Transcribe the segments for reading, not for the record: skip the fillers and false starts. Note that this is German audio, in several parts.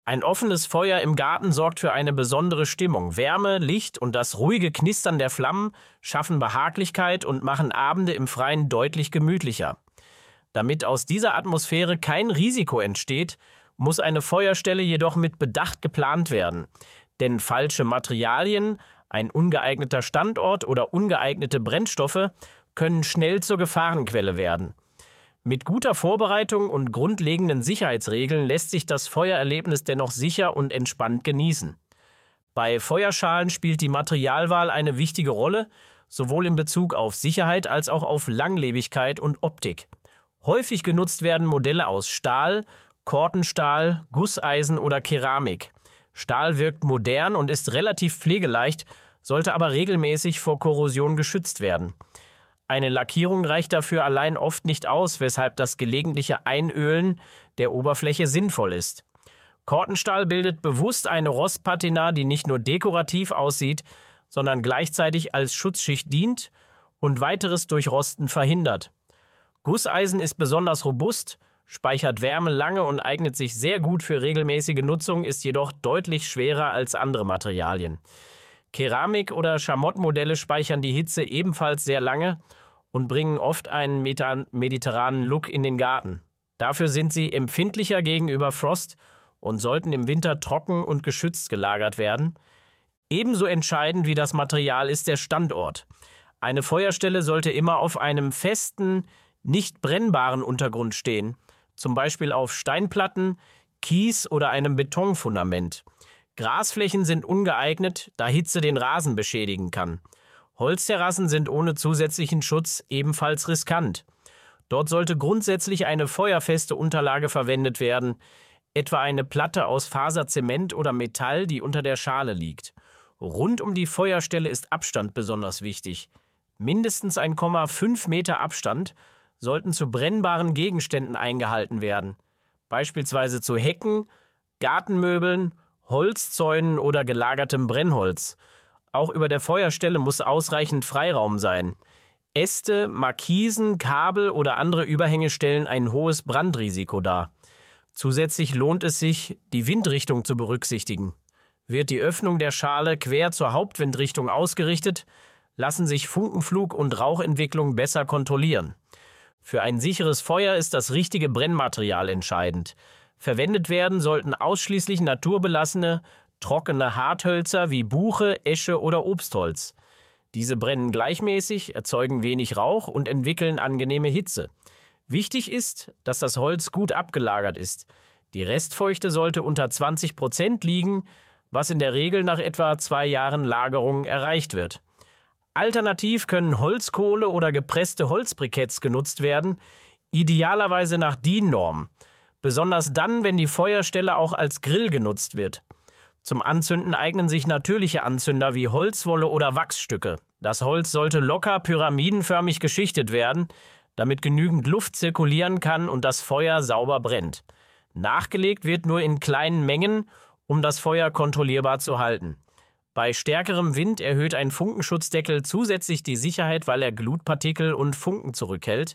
Ein offenes Feuer im Garten sorgt für eine besondere Stimmung. Wärme, Licht und das ruhige Knistern der Flammen schaffen Behaglichkeit und machen Abende im Freien deutlich gemütlicher. Damit aus dieser Atmosphäre kein Risiko entsteht, muss eine Feuerstelle jedoch mit Bedacht geplant werden. Denn falsche Materialien, ein ungeeigneter Standort oder ungeeignete Brennstoffe können schnell zur Gefahrenquelle werden. Mit guter Vorbereitung und grundlegenden Sicherheitsregeln lässt sich das Feuererlebnis dennoch sicher und entspannt genießen. Bei Feuerschalen spielt die Materialwahl eine wichtige Rolle, sowohl in Bezug auf Sicherheit als auch auf Langlebigkeit und Optik. Häufig genutzt werden Modelle aus Stahl, Cortenstahl, Gusseisen oder Keramik. Stahl wirkt modern und ist relativ pflegeleicht, sollte aber regelmäßig vor Korrosion geschützt werden. Eine Lackierung reicht dafür allein oft nicht aus, weshalb das gelegentliche Einölen der Oberfläche sinnvoll ist. Cortenstahl bildet bewusst eine Rostpatina, die nicht nur dekorativ aussieht, sondern gleichzeitig als Schutzschicht dient und weiteres Durchrosten verhindert. Gusseisen ist besonders robust, speichert Wärme lange und eignet sich sehr gut für regelmäßige Nutzung, ist jedoch deutlich schwerer als andere Materialien. Keramik- oder Schamottmodelle speichern die Hitze ebenfalls sehr lange und bringen oft einen mediterranen Look in den Garten. Dafür sind sie empfindlicher gegenüber Frost und sollten im Winter trocken und geschützt gelagert werden. Ebenso entscheidend wie das Material ist der Standort. Eine Feuerstelle sollte immer auf einem festen, nicht brennbaren Untergrund stehen, zum Beispiel auf Steinplatten, Kies oder einem Betonfundament. Grasflächen sind ungeeignet, da Hitze den Rasen beschädigen kann. Holzterrassen sind ohne zusätzlichen Schutz ebenfalls riskant. Dort sollte grundsätzlich eine feuerfeste Unterlage verwendet werden, etwa eine Platte aus Faserzement oder Metall, die unter der Schale liegt. Rund um die Feuerstelle ist Abstand besonders wichtig. Mindestens 1,5 Meter Abstand sollten zu brennbaren Gegenständen eingehalten werden, beispielsweise zu Hecken, Gartenmöbeln, Holzzäunen oder gelagertem Brennholz. Auch über der Feuerstelle muss ausreichend Freiraum sein. Äste, Markisen, Kabel oder andere Überhänge stellen ein hohes Brandrisiko dar. Zusätzlich lohnt es sich, die Windrichtung zu berücksichtigen. Wird die Öffnung der Schale quer zur Hauptwindrichtung ausgerichtet, lassen sich Funkenflug und Rauchentwicklung besser kontrollieren. Für ein sicheres Feuer ist das richtige Brennmaterial entscheidend. Verwendet werden sollten ausschließlich naturbelassene, trockene Harthölzer wie Buche, Esche oder Obstholz. Diese brennen gleichmäßig, erzeugen wenig Rauch und entwickeln angenehme Hitze. Wichtig ist, dass das Holz gut abgelagert ist. Die Restfeuchte sollte unter 20% liegen, was in der Regel nach etwa 2 Jahren Lagerung erreicht wird. Alternativ können Holzkohle oder gepresste Holzbriketts genutzt werden, idealerweise nach DIN-Norm. Besonders dann, wenn die Feuerstelle auch als Grill genutzt wird. Zum Anzünden eignen sich natürliche Anzünder wie Holzwolle oder Wachsstücke. Das Holz sollte locker pyramidenförmig geschichtet werden, damit genügend Luft zirkulieren kann und das Feuer sauber brennt. Nachgelegt wird nur in kleinen Mengen, um das Feuer kontrollierbar zu halten. Bei stärkerem Wind erhöht ein Funkenschutzdeckel zusätzlich die Sicherheit, weil er Glutpartikel und Funken zurückhält.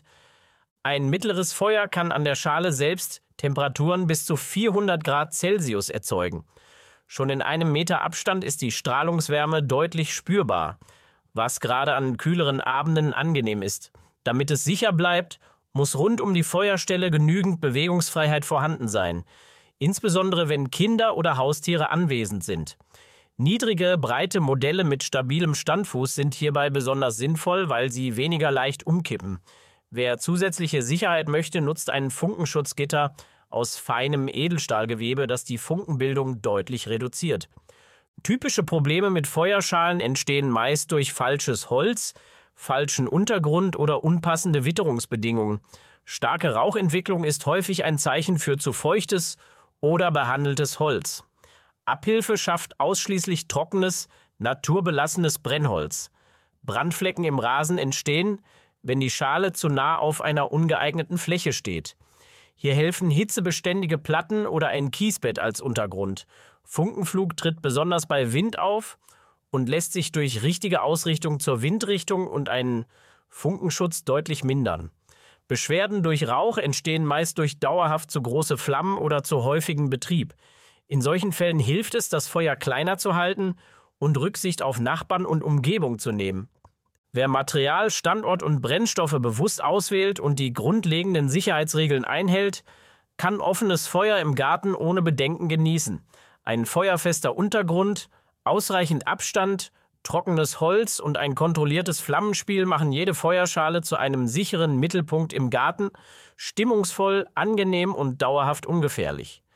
Ein mittleres Feuer kann an der Schale selbst Temperaturen bis zu 400 Grad Celsius erzeugen. Schon in einem Meter Abstand ist die Strahlungswärme deutlich spürbar, was gerade an kühleren Abenden angenehm ist. Damit es sicher bleibt, muss rund um die Feuerstelle genügend Bewegungsfreiheit vorhanden sein, insbesondere wenn Kinder oder Haustiere anwesend sind. Niedrige, breite Modelle mit stabilem Standfuß sind hierbei besonders sinnvoll, weil sie weniger leicht umkippen. Wer zusätzliche Sicherheit möchte, nutzt ein Funkenschutzgitter aus feinem Edelstahlgewebe, das die Funkenbildung deutlich reduziert. Typische Probleme mit Feuerschalen entstehen meist durch falsches Holz, falschen Untergrund oder unpassende Witterungsbedingungen. Starke Rauchentwicklung ist häufig ein Zeichen für zu feuchtes oder behandeltes Holz. Abhilfe schafft ausschließlich trockenes, naturbelassenes Brennholz. Brandflecken im Rasen entstehen, wenn die Schale zu nah auf einer ungeeigneten Fläche steht. Hier helfen hitzebeständige Platten oder ein Kiesbett als Untergrund. Funkenflug tritt besonders bei Wind auf und lässt sich durch richtige Ausrichtung zur Windrichtung und einen Funkenschutz deutlich mindern. Beschwerden durch Rauch entstehen meist durch dauerhaft zu große Flammen oder zu häufigen Betrieb. In solchen Fällen hilft es, das Feuer kleiner zu halten und Rücksicht auf Nachbarn und Umgebung zu nehmen. Wer Material, Standort und Brennstoffe bewusst auswählt und die grundlegenden Sicherheitsregeln einhält, kann offenes Feuer im Garten ohne Bedenken genießen. Ein feuerfester Untergrund, ausreichend Abstand, trockenes Holz und ein kontrolliertes Flammenspiel machen jede Feuerschale zu einem sicheren Mittelpunkt im Garten, stimmungsvoll, angenehm und dauerhaft ungefährlich.